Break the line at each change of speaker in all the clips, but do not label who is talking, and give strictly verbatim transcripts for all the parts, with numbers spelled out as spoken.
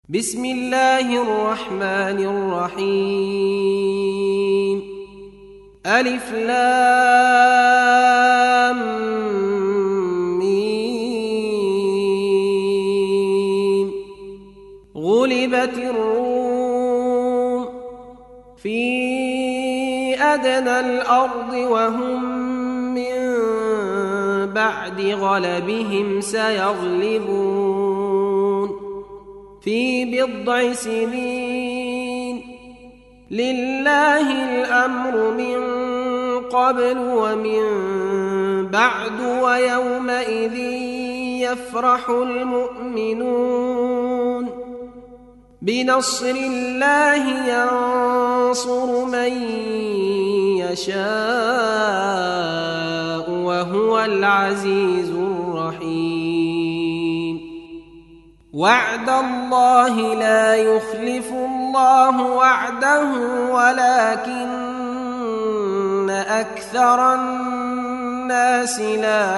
بسم الله الرحمن الرحيم. ألف لام ميم. غلبت الروم في أدنى الأرض وهم من بعد غلبهم سيغلبون في بضع سنين. لله الأمر من قبل ومن بعد ويومئذ يفرح المؤمنون. بنصر الله ينصر من يشاء وهو العزيز الرحيم. وعد الله لا يخلف الله وعده ولكن أكثر الناس لا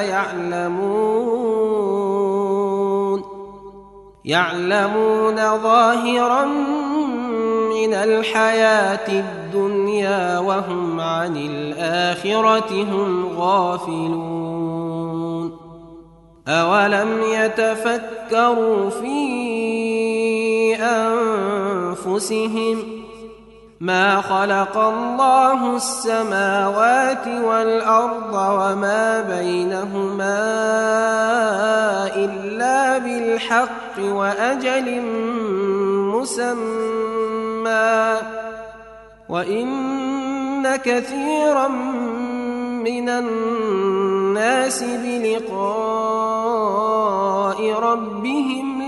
يعلمون. يعلمون ظاهرا من الحياة الدنيا وهم عن الآخرة هم غافلون. أولم يتفكروا في أنفسهم ما خلق الله السماوات والأرض وما بينهما إلا بالحق وأجل مسمى وإن كثيرا من الناس بلقاء ربهم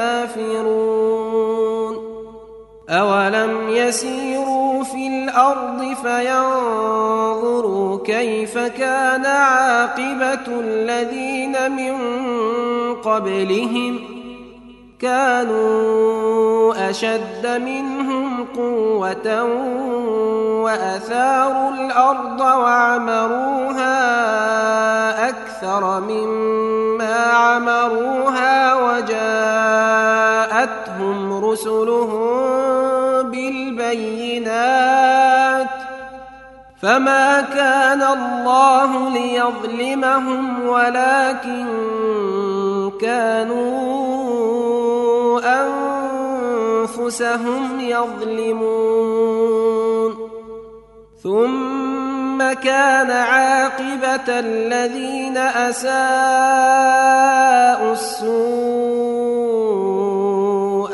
لكافرون. أولم يسيروا في الأرض فينظروا كيف كان عاقبة الذين من قبلهم كانوا أشد منهم قوة وأثاروا الأرض وعمروها أكثر مما عمروها وجاءتهم رسلهم بالبينات فما كان الله ليظلمهم ولكن كانوا أنفسهم يظلمون. ثم كان عاقبة الذين أساءوا السوء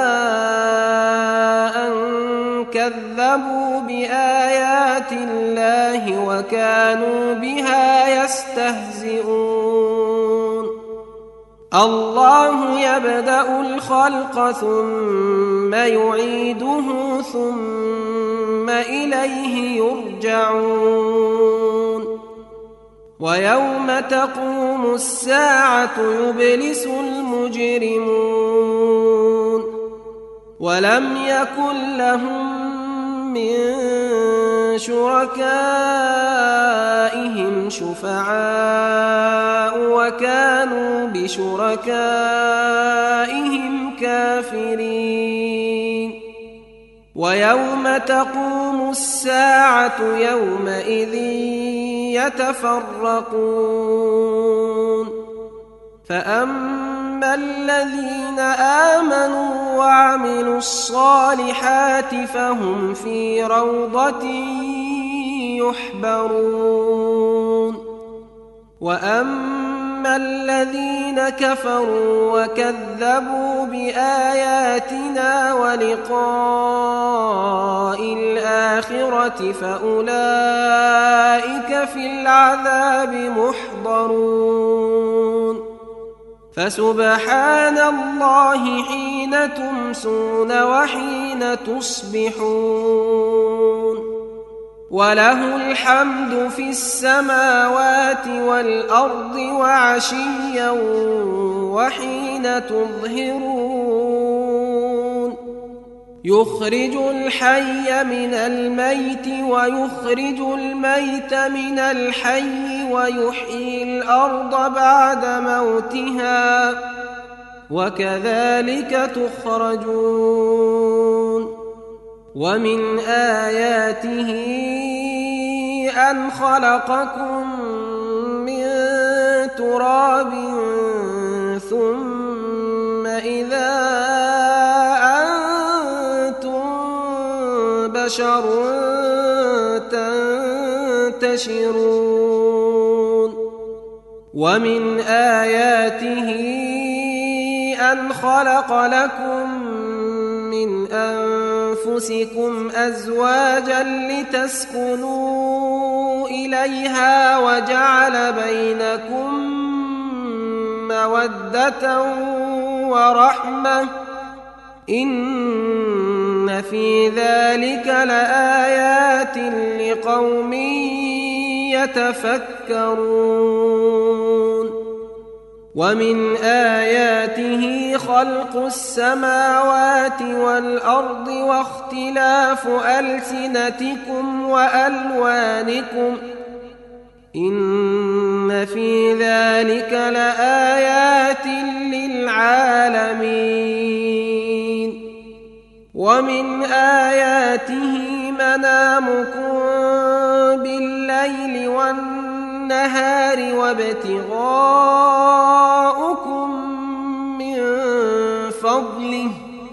أن كذبوا بآيات الله وكانوا بها يستهزئون. الله يبدأ الخلق ثم يعيده ثم إليه يرجعون. ويوم تقوم الساعة يبلس المجرمون ولم يكن لهم من شركائهم شفعاء وكانوا بشركائهم كافرين. ويوم تقوم الساعة يومئذ يتفرقون. فأما الذين آمنوا وعملوا الصالحات فهم في روضة يحبرون. وأما الذين كفروا وكذبوا بآياتنا ولقاء الآخرة فأولئك في العذاب محضرون. فسبحان الله حين تمسون وحين تصبحون. وله الحمد في السماوات والأرض وعشيا وحين تظهرون. يخرج الحي من الميت ويخرج الميت من الحي ويحيي الأرض بعد موتها وكذلك تخرجون ومن آياته أن خلقكم من تراب ثم إذا أنتم بشر تنتشرون ومن آياته أن خلق لكم من أنفسكم أزواجا لتسكنوا إليها وجعل بينكم مودة ورحمة إن في ذلك لآيات لقوم يتفكرون ومن آياته خلق السماوات والأرض واختلاف ألسنتكم وألوانكم إن في ذلك لآيات للعالمين ومن آياته منامكم بالليل والنهار وابتغاؤكم من فضله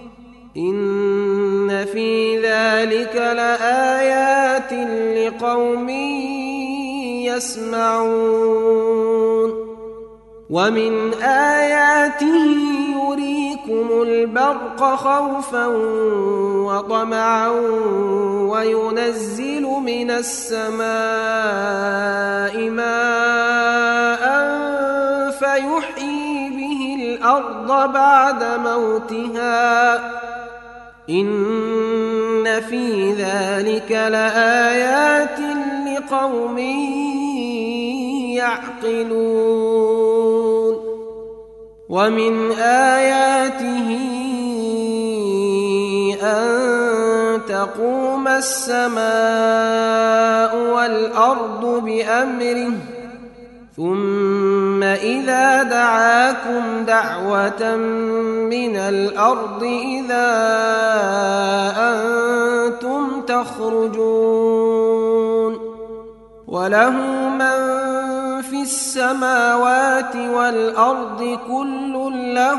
إن في ذلك لآيات لقوم يسمعون ومن آياته يريكم البرق خوفا وطمعا وينزل من السماء ماء فيحيي به الأرض بعد موتها إن في ذلك لآيات لقوم يعقلون ومن آياته أن تقوم السماء والأرض بأمره ثم إذا دعاكم دعوة من الأرض إذا أنتم تخرجون وله من في السماوات والأرض كل له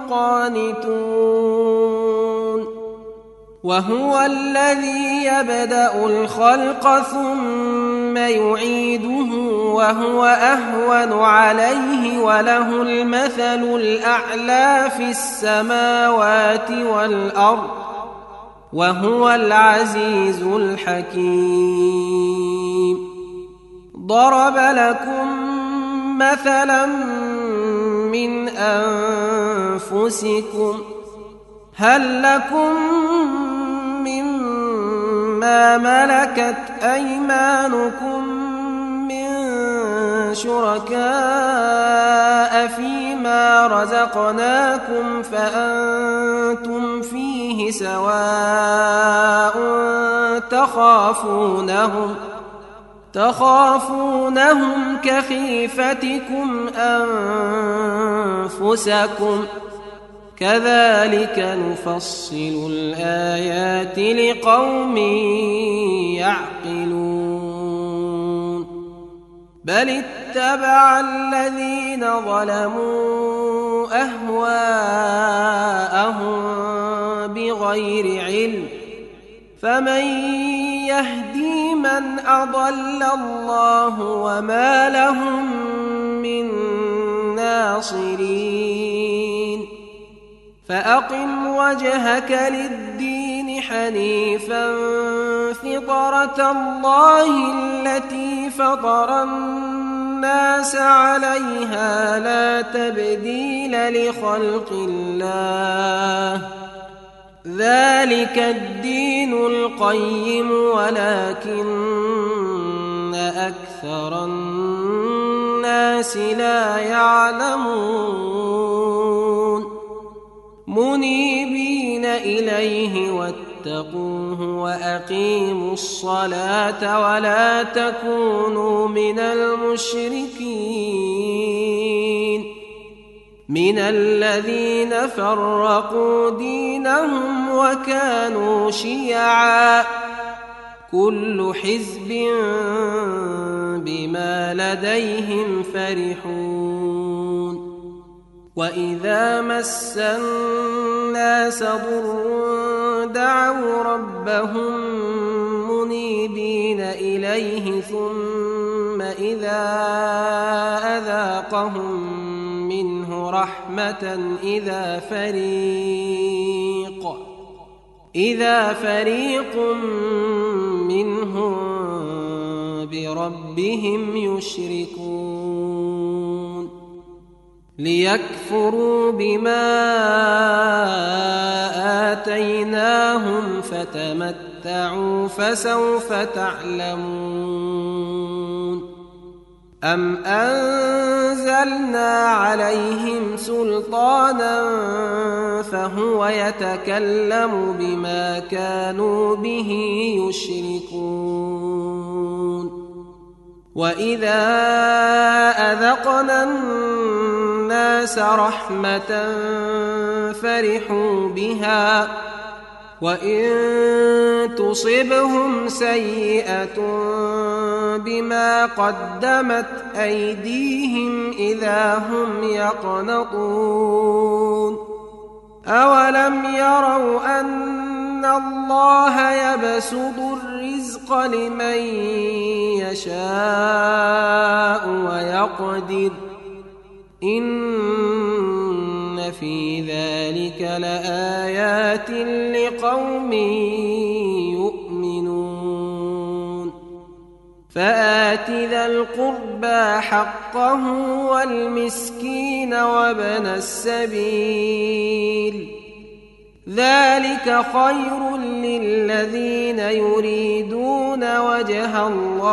قانتون وهو الذي يبدأ الخلق ثم يعيده وهو أهون عليه وله المثل الأعلى في السماوات والأرض وهو العزيز الحكيم ضرب لكم مثلا من أنفسكم هل لكم مما ملكت أيمانكم من شركاء فيما رزقناكم فأنتم فيه سواء تخافونهم تخافونهم كخيفتكم أنفسكم كذلك نفصل الآيات لقوم يعقلون بل اتبع الذين ظلموا أهواءهم بغير علم فمن يهدي من أضل الله وما لهم من ناصرين فأقم وجهك للدين حنيفا فطرة الله التي فطر الناس عليها لا تبديل لخلق الله ذلك الدين القيم ولكن أكثر الناس لا يعلمون منيبين إليه واتقوه وأقيموا الصلاة ولا تكونوا من المشركين من الذين فرقوا دينهم وكانوا شيعا كل حزب بما لديهم فرحون وإذا مس الناس ضر دعوا ربهم منيبين إليه ثم إذا أذاقهم منه رحمة إذا فريق إذا فريق منهم بربهم يشركون ليكفروا بما آتيناهم فتمتعوا فسوف تعلمون أم أنزلنا عليهم سلطانا فهو يتكلم بما كانوا به يشركون وإذا أذقنا الناس رحمة فرحوا بها وإن تصبهم سيئة بما قدمت أيديهم إذا هم يقنطون أولم يروا أن الله يبسط الرزق لمن يشاء ويقدر إن في ذلك لآيات لقوم يؤمنون فآت ذا القربى حقه والمسكين وابن السبيل ذلك خير للذين يريدون وجه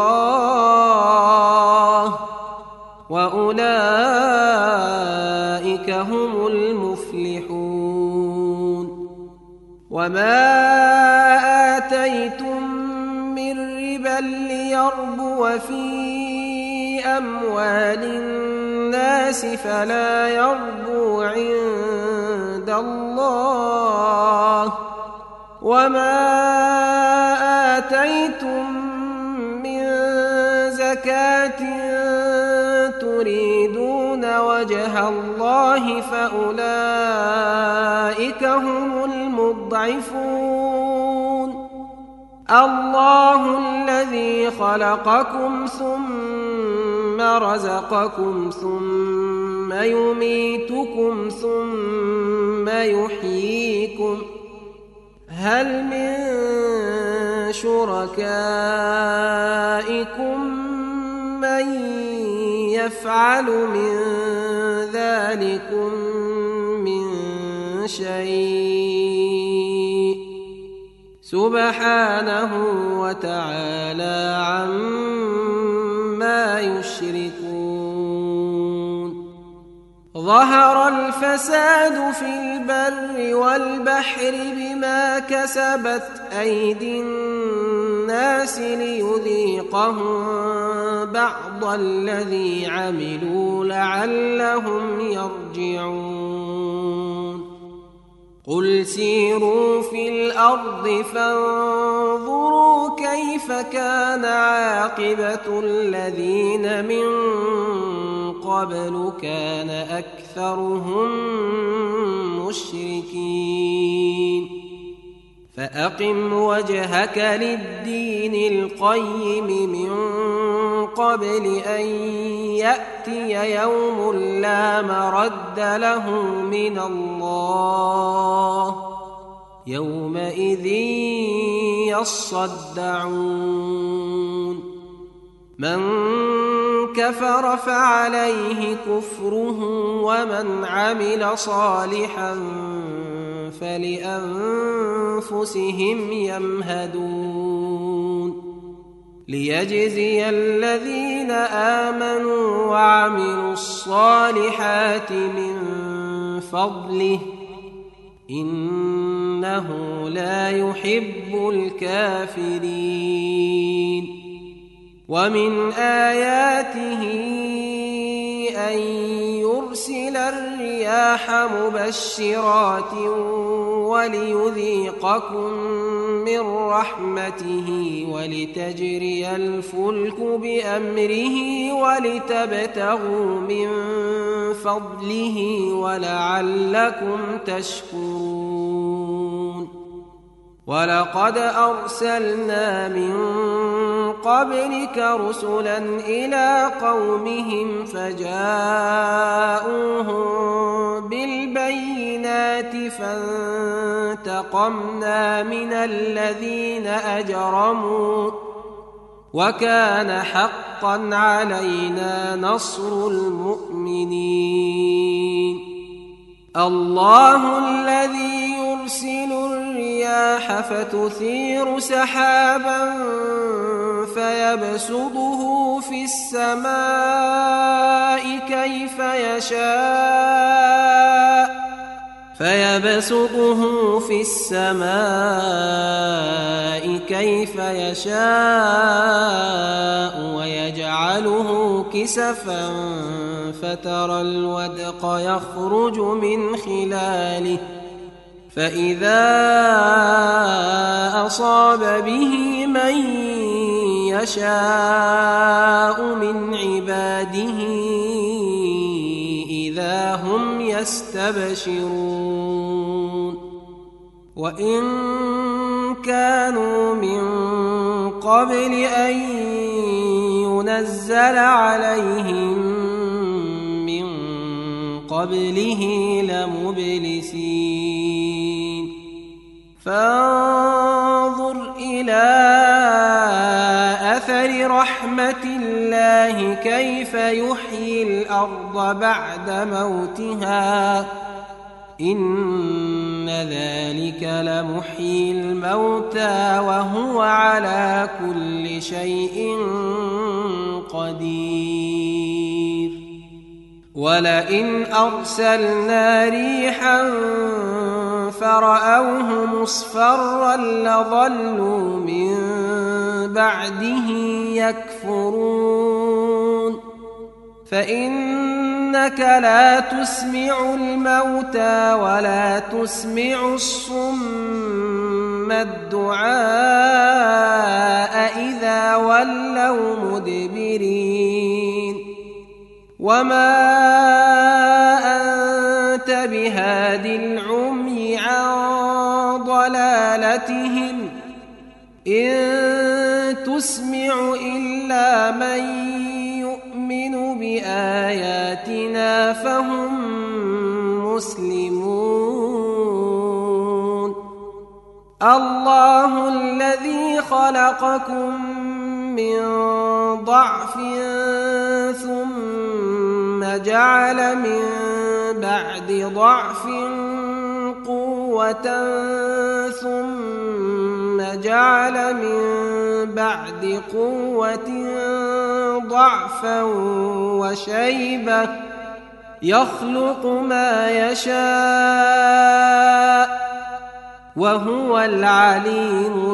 الله وأولئك هم المفلحون وما آتيتم من ربا ليربو في أموال الناس فلا يربو عند الله وما آتيتم من زكاة تريدون وجه الله فأولئك هم المضعفون الله الذي خلقكم ثم رزقكم ثم يميتكم ثم يحييكم هل من شركائكم من يفعل من ذلكم من شيء سبحانه وتعالى عما يشركون ظهر الفساد في البر والبحر بما كسبت أيدي الناس ليذيقهم بعض الذي عملوا لعلهم يرجعون قل سيروا في الأرض فانظروا كيف كان عاقبة الذين من قبل كان أكثرهم مشركين فأقم وجهك للدين القيم من قبل أن يأتي يوم لا مرد له من الله يومئذ يصدعون من كفر فعليه كفره ومن عمل صالحا فلأنفسهم يمهدون ليجزي الذين آمنوا وعملوا الصالحات من فضله إنه لا يحب الكافرين ومن آياته أن يرسل الرياح الرياح مبشرات وليذيقكم من رحمته ولتجري الفلك بأمره ولتبتغوا من فضله ولعلكم تشكرون ولقد أرسلنا من قبلك رسلا إلى قومهم فجاءوهم بالبينات فانتقمنا من الذين أجرموا وكان حقا علينا نصر المؤمنين الله الذي يرسل الرياح فتثير سحابا فيبسطه في السماء كيف يشاء فيبسطه في السماء كيف يشاء ويجعله كسفا فترى الودق يخرج من خلاله فإذا أصاب به من يشاء من عباده إذا هم يستبشرون وإن كانوا من قبل أن ينزل عليهم من قبله لمبلسين فانظر إلى أثر رحمة الله كيف يحيي الأرض بعد موتها إن ذلك لمحيي الموتى وهو على كل شيء قدير ولئن أرسلنا ريحا فرأوه مصفرا لظلوا من بعده يكفرون فإنك لا تسمع الموتى ولا تسمع الصم الدعاء إذا ولوا مدبرين وما أنت بهاد العمي عن ضلالتهم إن تسمع إلا من يؤمن بآياتنا فهم مسلمون الله الذي خلقكم من ضعف ثم جعل من بعد ضعف قوة ثم جعل من بعد قوة ضعفا وشيبة يخلق ما يشاء وهو العليم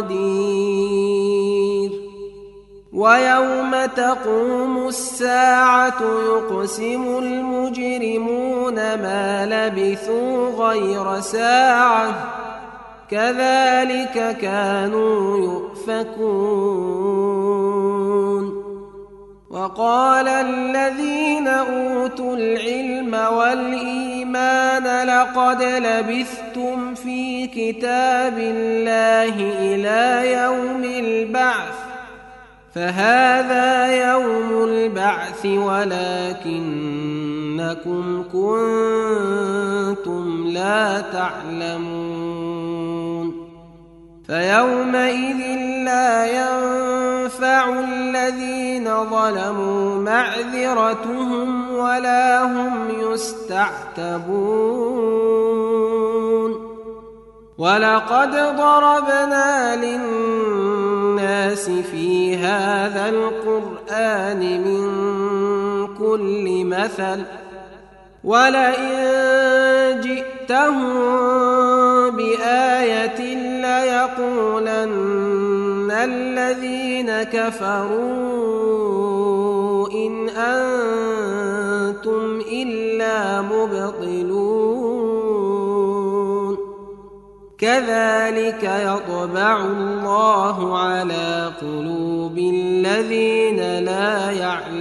القدير ويوم تقوم الساعة يقسم المجرمون ما لبثوا غير ساعة كذلك كانوا يؤفكون وقال الذين أوتوا العلم والإيمان لقد لبثتم في كتاب الله إلى يوم البعث فهذا يوم البعث ولكنكم كنتم لا تعلمون فيومئذ لا ينفع الذين ظلموا معذرتهم ولا هم يستعتبون ولقد ضربنا للناس في هذا القرآن من كل مثل ولئن جئتهم بآية ليقولن الذين كفروا إن أنتم إلا فيها مبطلون كذلك يطبع الله على قلوب الذين لا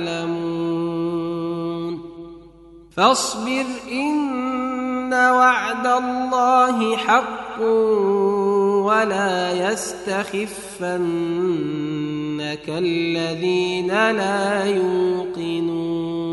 يعلمون فاصبر إن وعد الله حق ولا يستخفنك الذين لا يوقنون